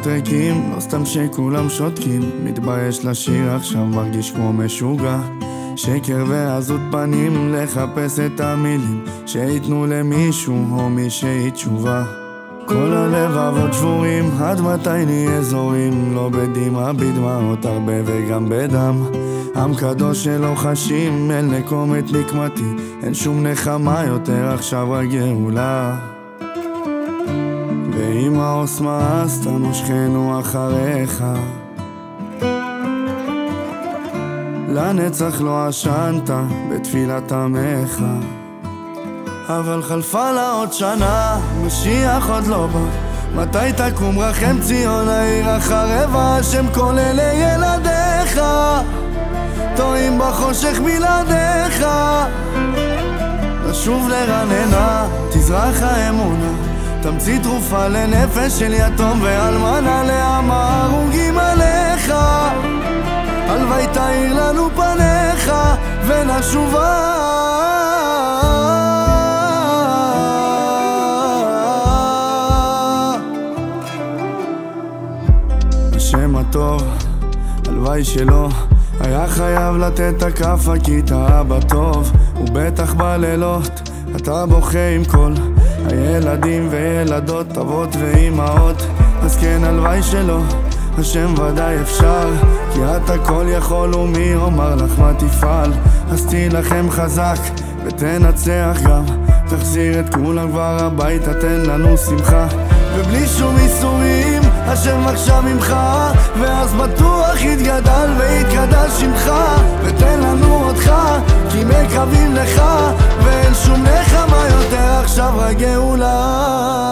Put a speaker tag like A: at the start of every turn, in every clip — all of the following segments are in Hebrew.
A: מקומות ריקים, לא סתם שכולם שותקים. מתבייש לשיר עכשיו, מרגיש כמו משוגע. שקר ועזות פנים, לחפש את המילים שיתנו למישהו או מישהי תשובה. כל הלבבות שבורים, עד מתי נהיה זורים? לא בדמעה, בדמעות הרבה וגם בדם. עם קדוש שלא חשים, אל נקום את נקמתי. אין שום נחמה יותר, עכשיו הגאולה. ואם העוס מאסת, נושכנו אחריך. לנצח לא עשנת בתפילת עמך. אבל חלפה לה עוד שנה, משיח עוד לא בא. מתי תקום רחם ציון, העיר החרבה? השם כל אלה ילדיך, טועים בחושך בלעדיך. לשוב לרננה, תזרח האמונה, תמציא תרופה לנפש של יתום ואלמנה. לעם ההרוגים עליך, הלוואי תאיר לנו פניך ונשובה. השם הטוב, הלוואי שלא היה חייב לתת הכף, כי אתה אבא טוב. ובטח בלילות אתה בוכה עם כל הילדים וילדות, אבות ואימהות. אז כן, הלוואי שלא, השם ודאי אפשר, כי אתה כל יכול, ומי אומר לך מה תפעל. אז תילחם חזק ותנצח גם, תחזיר את כולם כבר הביתה, תן לנו שמחה. ובלי שום איסורים, השם עכשיו ממך, ואז בטוח יתגדל ויתקדש שמך. ותן לנו אותך, כי מקווים לך, ואין שום נחמה יותר, עכשיו הגאולה.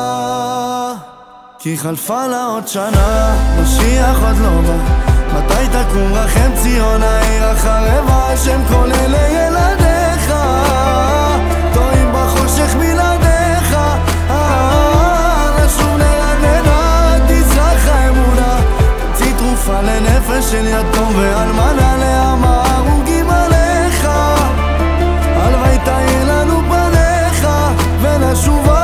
A: כי חלפה לה עוד שנה, משיח עוד לא בא. מתי תקום רחם ציון, העיר החרבה? השם כל אלה ילדיך, טועים בחושך בלעדיך. נשוב לרננה, תזרח האמונה, תמציא תרופה לנפש של יתום ואלמנה. לעם ההרוגים עליך, הלוואי תאיר לנו פניך ונשובה.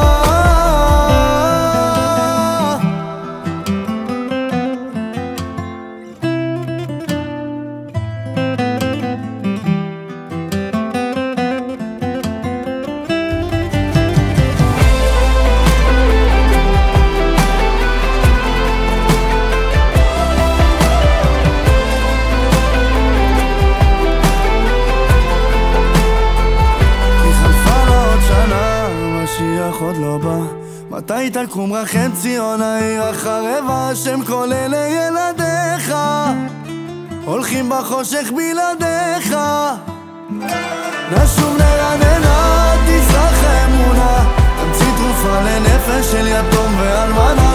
A: עוד לא בא. מתי תקום רחם ציון, העיר החרבה? השם כל אלה ילדיך, הולכים בחושך בלעדיך. נשוב לרננה, תזרח האמונה, תמציא תרופה לנפש של יתום ואלמנה.